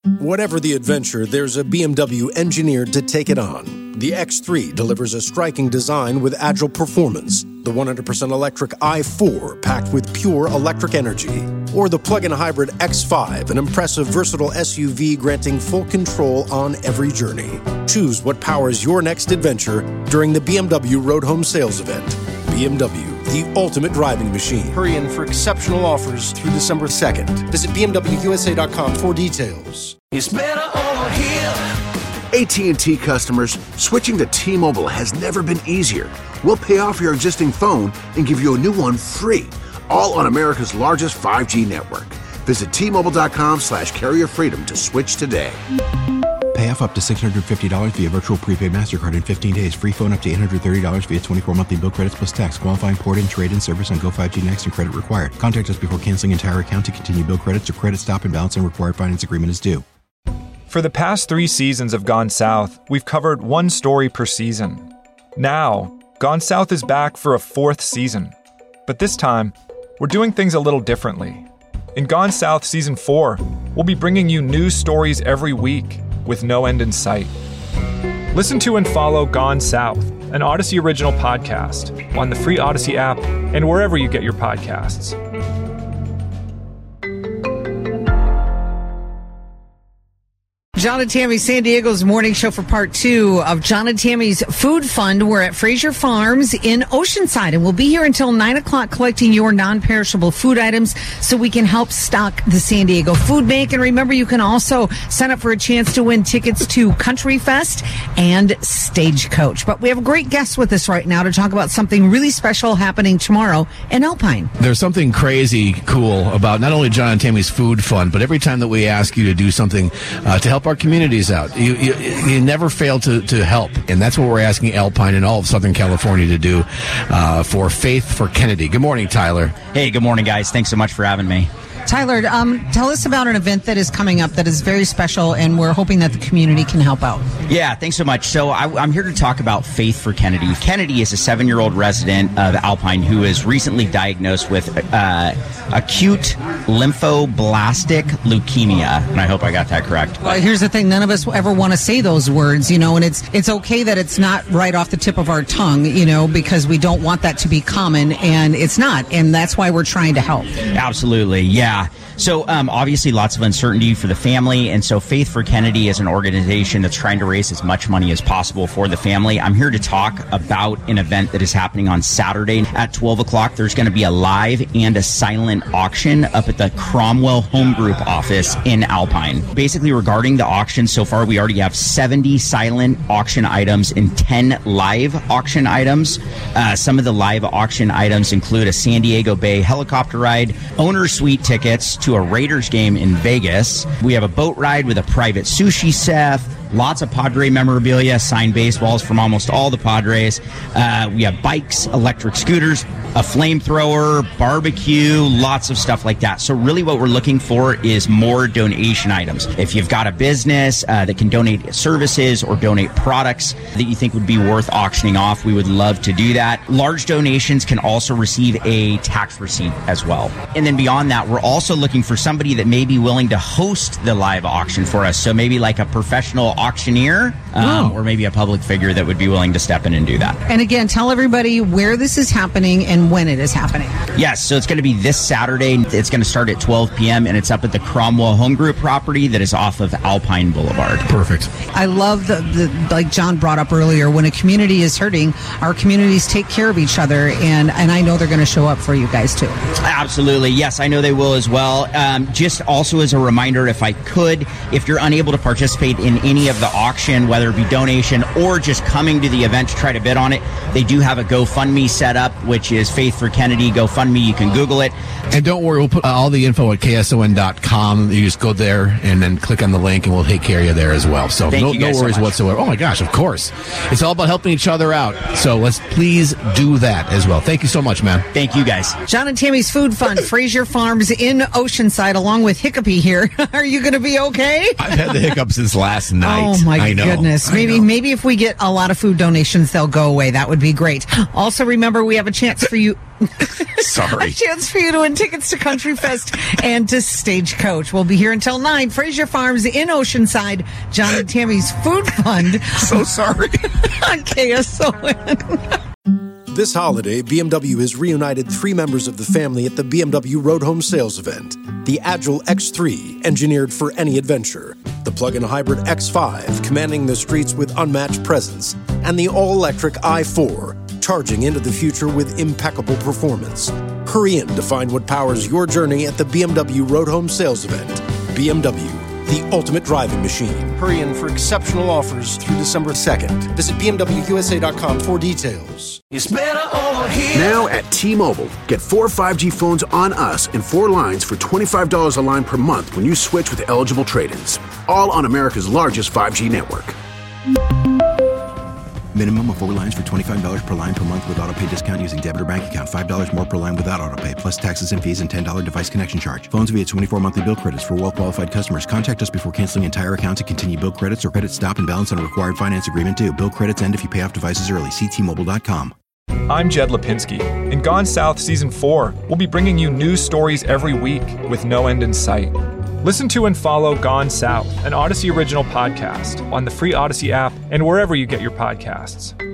Whatever the adventure, there's a BMW engineered to take it on. The X3 delivers a striking design with agile performance. The 100% electric i4 packed with pure electric energy. Or the plug-in hybrid X5, an impressive, versatile SUV granting full control on every journey. Choose what powers your next adventure during the BMW Road Home Sales Event. BMW, the ultimate driving machine. Hurry in for exceptional offers through December 2nd. Visit BMWUSA.com for details. It's better over here. AT&T customers, switching to T-Mobile has never been easier. We'll pay off your existing phone and give you a new one free, all on America's largest 5G network. Visit T-Mobile.com/carrier freedom to switch today. Pay off up to $650 via virtual prepaid MasterCard in 15 days. Free phone up to $830 via 24 monthly bill credits plus tax. Qualifying port-in, trade-in service on Go 5G Next and credit required. Contact us before canceling entire account to continue bill credits or credit stop and balance and required finance agreement is due. For the past 3 seasons of Gone South, we've covered one story per season. Now, Gone South is back for a 4th season. But this time, we're doing things a little differently. In Gone South Season 4, we'll be bringing you new stories every week with no end in sight. Listen to and follow Gone South, an Odyssey original podcast, on the free Odyssey app and wherever you get your podcasts. John and Tammy, San Diego's morning show for part 2 of John and Tammy's Food Fund. We're at Fraser Farms in Oceanside, and we'll be here until 9 o'clock collecting your non-perishable food items so we can help stock the San Diego Food Bank. And remember, you can also sign up for a chance to win tickets to Country Fest and Stagecoach. But we have a great guest with us right now to talk about something really special happening tomorrow in Alpine. There's something crazy cool about not only John and Tammy's Food Fund, but every time that we ask you to do something to help our communities out, you never fail to help, and that's what we're asking Alpine and all of Southern California to do for Faith for Kennedy. Good morning, Tyler. Hey, good morning, guys. Thanks so much for having me. Tyler, tell us about an event that is coming up that is very special, and we're hoping that the community can help out. Yeah, thanks so much. So I'm here to talk about Faith for Kennedy. Kennedy is a 7-year-old resident of Alpine who is recently diagnosed with acute lymphoblastic leukemia, and I hope I got that correct. Well, here's the thing. None of us ever want to say those words, and it's okay that it's not right off the tip of our tongue, because we don't want that to be common, and it's not, and that's why we're trying to help. Absolutely, yeah. So obviously lots of uncertainty for the family, and so Faith for Kennedy is an organization that's trying to raise as much money as possible for the family. I'm here to talk about an event that is happening on Saturday at 12 o'clock. There's going to be a live and a silent auction up at the Cromwell Home Group office in Alpine. Basically, regarding the auction, so far we already have 70 silent auction items and 10 live auction items. Some of the live auction items include a San Diego Bay helicopter ride, owner suite tickets to a Raiders game in Vegas. We have a boat ride with a private sushi chef, lots of Padre memorabilia, signed baseballs from almost all the Padres. We have bikes, electric scooters, a flamethrower, barbecue, lots of stuff like that. So really what we're looking for is more donation items. If you've got a business that can donate services or donate products that you think would be worth auctioning off, we would love to do that. Large donations can also receive a tax receipt as well. And then beyond that, we're also looking for somebody that may be willing to host the live auction for us. So maybe like a professional auctioneer or maybe a public figure that would be willing to step in and do that. And again, tell everybody where this is happening and when it is happening. Yes, so it's going to be this Saturday. It's going to start at 12 p.m. and it's up at the Cromwell Home Group property that is off of Alpine Boulevard. Perfect. I love the like John brought up earlier, when a community is hurting, our communities take care of each other, and I know they're going to show up for you guys too. Absolutely. Yes, I know they will as well. Just also as a reminder, if you're unable to participate in any of the auction, whether it be donation or just coming to the event to try to bid on it, they do have a GoFundMe set up, which is Faith for Kennedy GoFundMe. You can Google it. And don't worry, we'll put all the info at KSON.com. You just go there and then click on the link, and we'll take care of you there as well. So no worries whatsoever. Oh my gosh, of course. It's all about helping each other out. So let's please do that as well. Thank you so much, man. Thank you, guys. John and Tammy's Food Fund, Fraser Farms in Oceanside, along with Hiccupy here. Are you going to be okay? I've had the hiccups since last night. Oh my I know. goodness. Maybe if we get a lot of food donations, they'll go away. That would be great. Also, remember, we have a chance for you. Sorry. A chance for you to win tickets to Country Fest and to Stagecoach. We'll be here until 9. Fraser Farms in Oceanside. John and Tammy's Food Fund. So sorry. On KSON. This holiday, BMW has reunited 3 members of the family at the BMW Road Home Sales Event. The Agile X3, engineered for any adventure. The plug-in hybrid X5, commanding the streets with unmatched presence. And the all-electric i4, charging into the future with impeccable performance. Hurry in to find what powers your journey at the BMW Road Home Sales Event. BMW, the ultimate driving machine. Hurry in for exceptional offers through December 2nd. Visit BMWUSA.com for details. It's better over here. Now at T-Mobile, get 4 5G phones on us and 4 lines for $25 a line per month when you switch with eligible trade-ins. All on America's largest 5G network. Minimum of 4 lines for $25 per line per month with autopay discount using debit or bank account. $5 more per line without autopay, plus taxes and fees and $10 device connection charge. Phones via 24 monthly bill credits for well-qualified customers. Contact us before canceling entire account to continue bill credits or credit stop and balance on a required finance agreement due. Bill credits end if you pay off devices early. See T-Mobile.com. I'm Jed Lipinski. In Gone South Season 4, we'll be bringing you news stories every week with no end in sight. Listen to and follow Gone South, an Odyssey original podcast, on the free Odyssey app and wherever you get your podcasts.